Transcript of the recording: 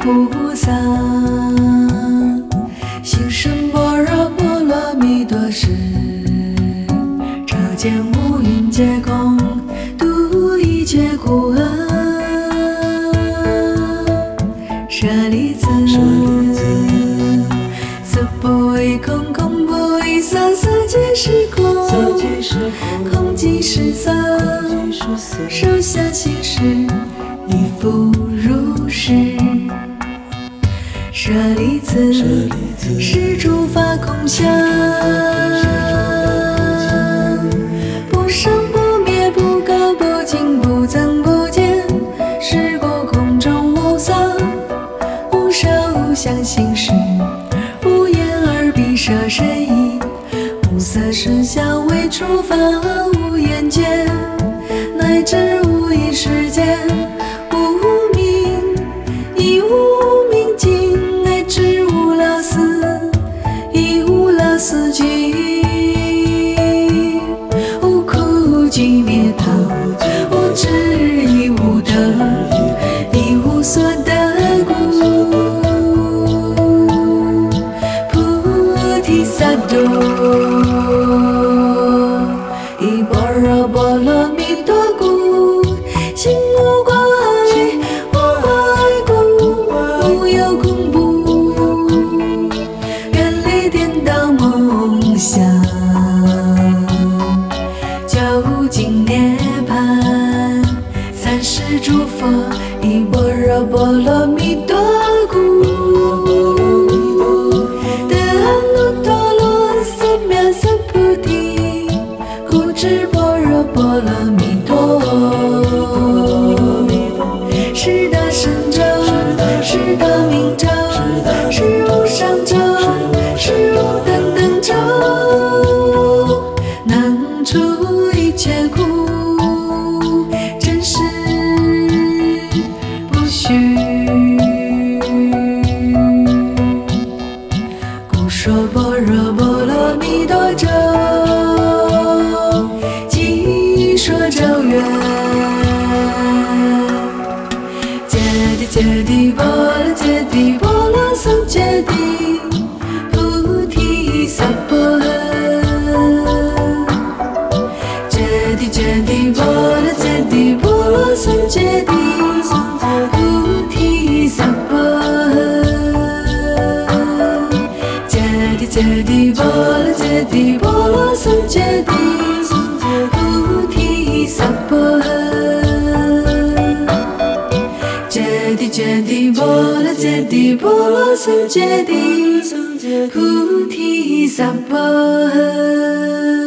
菩萨，行深般若波罗蜜多时，照见五蕴皆空，度一切苦厄。舍利子，色不异空，空不异色，色即是空，空即是色，受想行识，亦复如是。舍利子，是诸法空相，不生不灭，不垢不净，不增不减，是故空中无色，无色无想行识，无眼耳鼻舌身意，无色声香味触法，无眼界，乃至无意识界，无明亦无明尽，乃至无了死亦无了死尽，无苦集灭道，无智亦无得，亦无所得故。菩提萨埵，依般若波罗蜜多故，心无挂碍，无爱故，无有恐怖，远离颠倒梦想，究竟涅槃。三世诸佛，依般若波罗蜜多故，得阿耨多罗三藐三菩提，故知般若波罗蜜多。是大神咒，是大明咒，是无上咒，是无等等咒，能除一切苦，真实不虚。故说般若波罗蜜多咒，即说咒曰：揭谛揭谛波罗揭谛波罗僧揭谛，菩提萨婆诃。揭谛揭谛波罗揭谛波罗僧揭谛，菩提萨婆诃。揭谛揭谛波罗揭谛波罗僧揭谛，菩提萨婆诃。揭谛揭谛波罗揭谛波罗僧揭谛，菩提萨婆诃。